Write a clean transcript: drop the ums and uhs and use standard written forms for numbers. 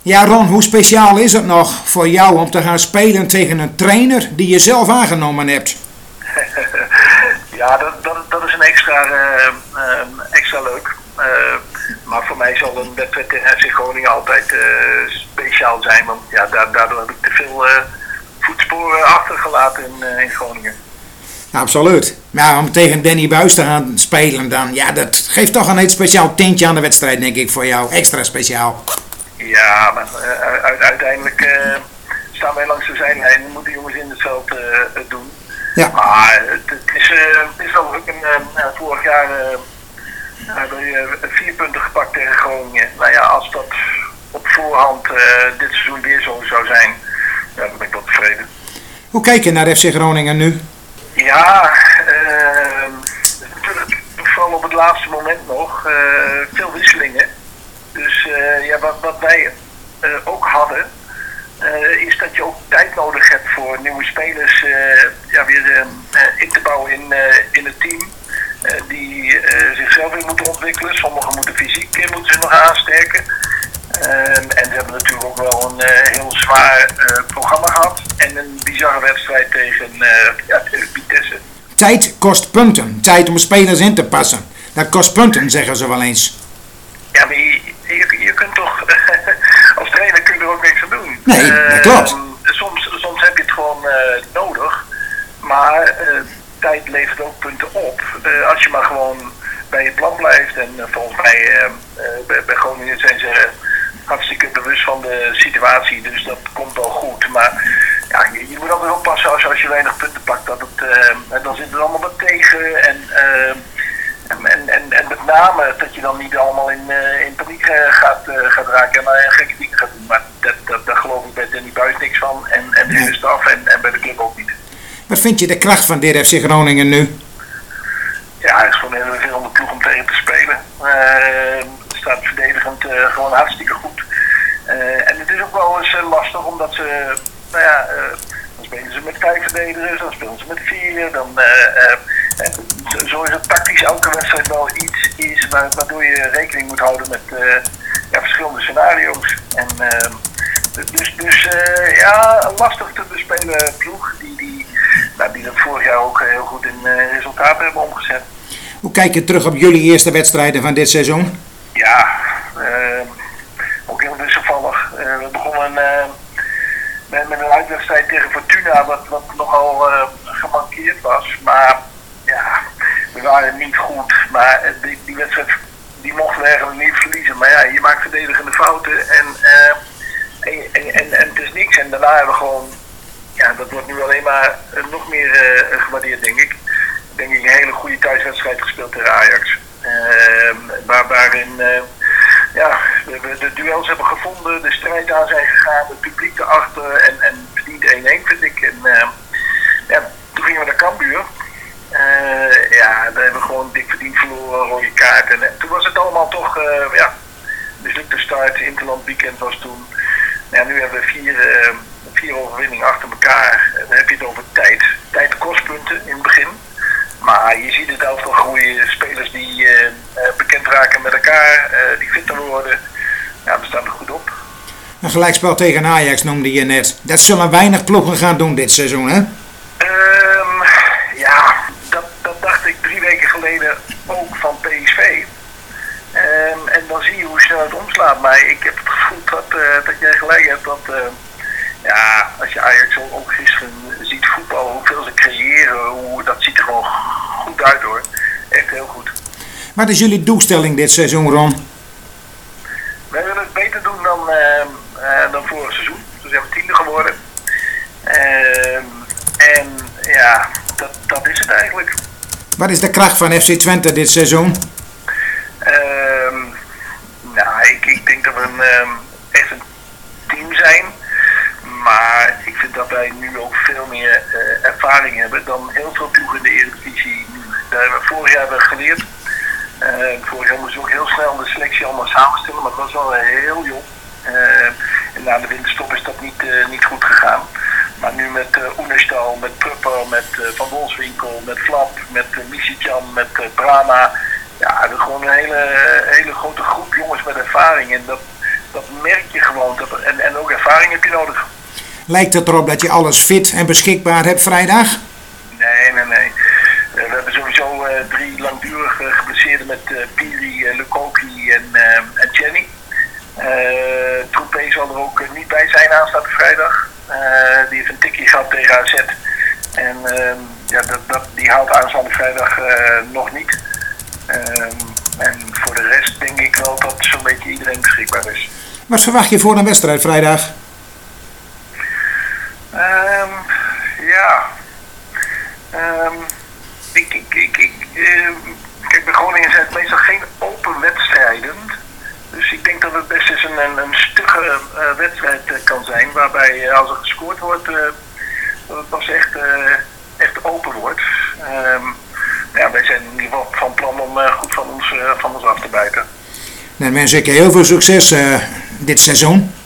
Ja, Ron, hoe speciaal is het nog voor jou om te gaan spelen tegen een trainer die je zelf aangenomen hebt? Ja, dat is een extra leuk. Maar voor mij zal een wedstrijd tegen FC Groningen altijd speciaal zijn. Want ja, daardoor heb ik te veel voetsporen achtergelaten in Groningen. Absoluut. Maar om tegen Danny Buis te gaan spelen dan, ja, dat geeft toch een heel speciaal tintje aan de wedstrijd, denk ik, voor jou. Extra speciaal. Ja, maar uiteindelijk staan wij langs de zijlijn en moeten jongens in het veld het doen. Ja. Maar het is wel ook vorig jaar hebben we 4 punten gepakt tegen Groningen. Nou ja, als dat op voorhand dit seizoen weer zo zou zijn, ja, dan ben ik wel tevreden. Hoe kijk je naar FC Groningen nu? Ja, natuurlijk vooral op het laatste moment nog veel wisselingen. Dus ja, wat wij ook hadden, is dat je ook tijd nodig hebt voor nieuwe spelers weer in te bouwen in het team. Die zichzelf weer moeten ontwikkelen. Sommigen moeten fysiek moeten ze nog aansterken. En ze hebben natuurlijk ook wel een heel zwaar programma gehad. En een bizarre wedstrijd tegen Vitesse. Tijd kost punten. Tijd om spelers in te passen. Dat kost punten, zeggen ze wel eens. Ja, maar je kunt toch, als trainer kun je er ook niks aan doen. Nee, dat klopt. Soms heb je het gewoon nodig. Maar tijd levert ook punten op. Als je maar gewoon bij je plan blijft. En volgens mij bij Groningen zijn ze hartstikke bewust van de situatie. Dus dat komt wel goed. Maar ja, je moet altijd oppassen als je weinig punten pakt. Dan zit het allemaal wat tegen. En met name dat je dan niet allemaal in paniek gaat raken en gekke dingen gaat doen. Maar daar geloof ik bij Danny Buis niks van. En de hele staf en bij de club ook niet. Wat vind je de kracht van dit FC Groningen nu? Ja, het is gewoon een hele vervelende ploeg om tegen te spelen. Het staat verdedigend gewoon hartstikke goed. En het is ook wel eens lastig omdat ze, dan spelen ze met 5 verdedigers, dan spelen ze met 4. Zo is het tactisch elke wedstrijd wel iets is waardoor je rekening moet houden met verschillende scenario's. En een lastig te bespelen ploeg die dat vorig jaar ook heel goed in resultaten hebben omgezet. Hoe kijk je terug op jullie eerste wedstrijden van dit seizoen? Ja, ook heel wisselvallig. We begonnen met een uitwedstrijd tegen Fortuna wat nogal gemankeerd was. Maar ja, we waren niet goed. Maar die wedstrijd die mochten we eigenlijk niet verliezen. Maar ja, je maakt verdedigende fouten en het is niks. En daarna hebben we gewoon, ja, dat wordt nu alleen maar nog meer gewaardeerd, denk ik. Denk ik een hele goede thuiswedstrijd gespeeld tegen Ajax. Waarin we de duels hebben gevonden, de strijd aan zijn gegaan, het publiek erachter en verdiend 1-1 vind ik. En toen gingen we naar Cambuur. Daar hebben we gewoon dik verdiend verloren, rode kaart. En toen was het allemaal toch, mislukte start, Interland weekend was toen. Ja, nu hebben we 4 overwinningen achter elkaar. Dan heb je het over tijd. Tijd kost punten in het begin. Maar je ziet het elftal groeien. Spelers die bekend raken met elkaar, die fitter worden. Ja, we staan er goed op. Een gelijkspel tegen Ajax noemde je net. Dat zullen weinig ploegen gaan doen dit seizoen, hè? Dat dacht ik 3 weken geleden ook van PSV. En dan zie je hoe snel het omslaat. Maar ik heb het gevoel dat jij gelijk hebt. Als je Ajax ook gisteren ziet voetballen, hoeveel ze creëren, dat ziet er gewoon goed uit hoor. Echt heel goed. Wat is jullie doelstelling dit seizoen, Ron? Wij willen het beter doen dan vorig seizoen. Dus we zijn 10e geworden. Dat is het eigenlijk. Wat is de kracht van FC Twente dit seizoen? Ik denk dat we echt een team zijn. Maar ik vind dat wij nu ook veel meer ervaring hebben dan heel veel ploegen in de Eredivisie. Vorig jaar hebben we geleerd. Vorig jaar moesten we ook heel snel de selectie allemaal samenstellen, maar het was wel heel jong. En na de winterstop is dat niet goed gegaan. Maar nu met Oenerstal, met Prupper, met Van Wolfswinkel, met Flap, met Misicjan, met Brama. Ja, we hebben gewoon een hele grote groep jongens met ervaring. En dat merk je gewoon. En ook ervaring heb je nodig. Lijkt het erop dat je alles fit en beschikbaar hebt vrijdag? Nee. We hebben sowieso 3 langdurig geblesseerden met Piri, Lukoki en Jenny. Troepé zal er ook niet bij zijn aanstaande vrijdag. Die heeft een tikje gehad tegen AZ. En die haalt aanstaande vrijdag nog niet. En voor de rest denk ik wel dat zo'n beetje iedereen beschikbaar is. Wat verwacht je voor een wedstrijd vrijdag? Kijk, bij Groningen zijn het meestal geen open wedstrijden. Dus ik denk dat het best eens een stugge wedstrijd kan zijn. Waarbij als er gescoord wordt, dat het pas echt open wordt. Wij zijn in ieder geval van plan om goed van ons af te bijten. Dan wens ik je heel veel succes dit seizoen.